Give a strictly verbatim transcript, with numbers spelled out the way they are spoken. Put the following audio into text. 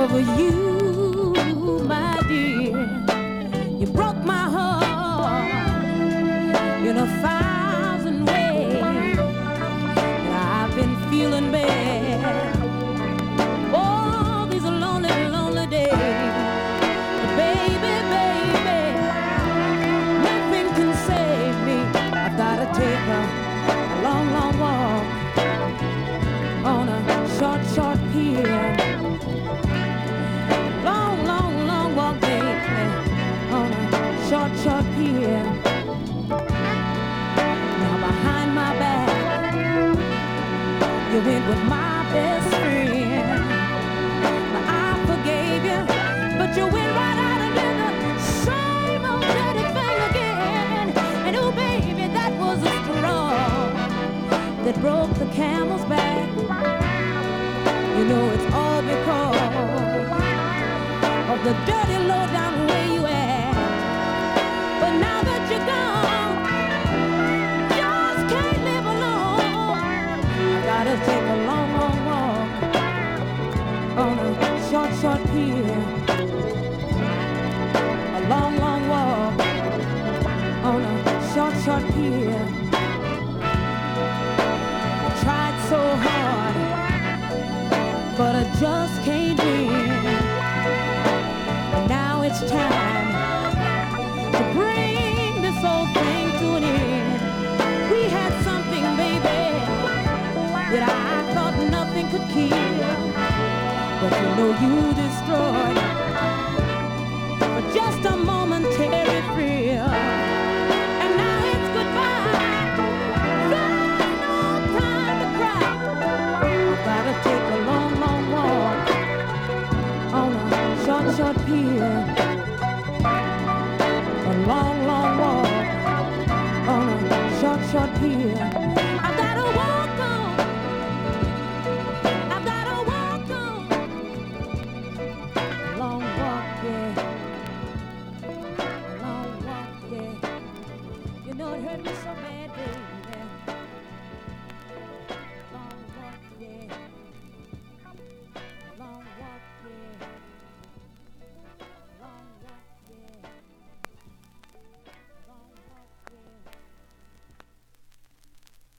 over you, my dear. You broke my heart in a thousand ways, and I've been feeling bad all these lonely, lonely days. But baby, baby, nothing can save me. I've gotta take a, a long, long walk on a short, short pier. Long, long, long walk, baby, on a short, short pier. Now behind my back, you went with my best friend. Now I forgave you, but you went right out and did the same old dirty thing again. And oh baby, that was a straw that broke the camel's back. You know it's all because of the dirty low down way you act. But now that you're gone, just can't live alone. I gotta take a long, long walk on a short, short pier. A long, long walk on a short, short pier. I tried so hard, but I just can't win. And now it's time to bring this whole thing to an end. We had something, baby, that I thought nothing could kill, but you know you destroyed for just a momentary thrill. And now it's goodbye. There's no time to cry. I've gotta take a long, long walk on a short, short pier.